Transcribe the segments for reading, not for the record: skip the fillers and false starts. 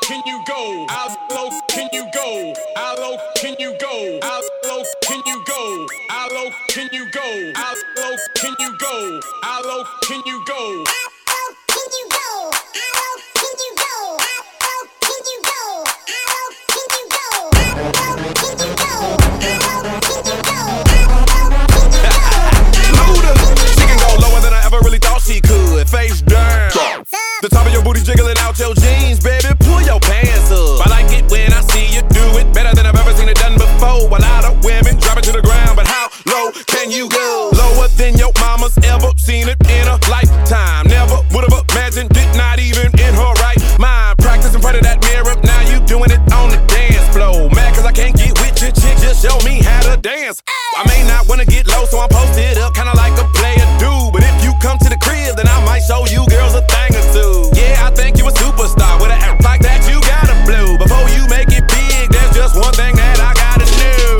can you go? How low can you go? How low can you go? How low can you go? How low can you go? How low can you go? How low can you go? She could, face down. The top of your booty jiggling out your jeans, baby, pull your pants up. I like it when I see you do it better than I've ever seen it done before. A lot of women drop it to the ground, but how low can you go? Lower than your mama's ever seen it in a lifetime. Never would've imagined it, not even in her right mind. Practice in front of that mirror, now you doing it on the dance floor. Mad cause I can't get with your chick, just show me how to dance. I may not wanna get low, so I'm posted up, kinda like a player dude. But if you come to the crib, then I might show you girls a thing or two. Yeah, I think you a superstar. With an act like that, you gotta blow. Before you make it big, there's just one thing that I gotta know.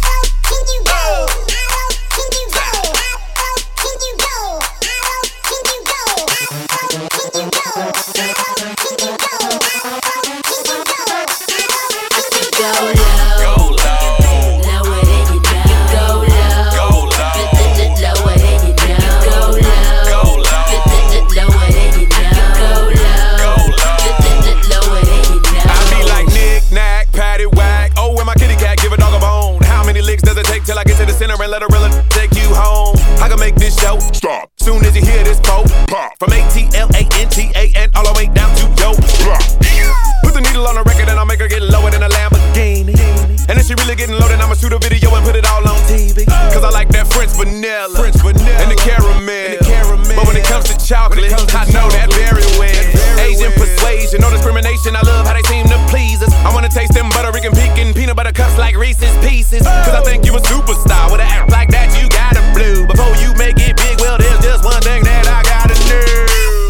Till I get to the center and let a real take you home. I can make this show stop soon as you hear this quote. Pop. From ATLANTA and all the way down to yo. Put the needle on the record and I'll make her get lower than a Lamborghini. And if she really getting low, then I'ma shoot a video and put it all on TV. Cause I like that French vanilla and the caramel. But when it comes to chocolate, I know that very well. Asian persuasion, no discrimination. I love how they seem to please us. I wanna taste them butter, Rican pecan, peanut butter cups like Reese's Pieces. Cause I think you a superstar. With an act like that, you gotta blow. Before you make it big, well, there's just one thing that I gotta know.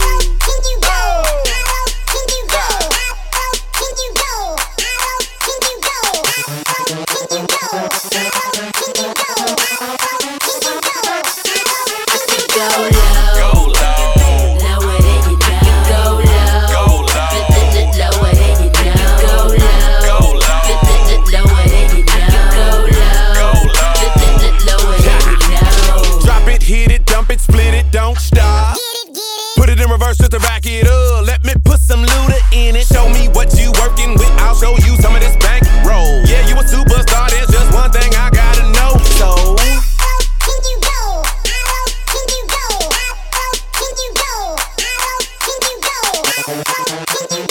Don't stop. Put it in reverse just to back it up. Let me put some Luda in it. Show me what you working with. I'll show you some of this bankroll. Yeah, you a superstar. There's just one thing I gotta know. So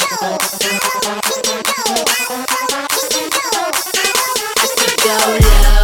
go low.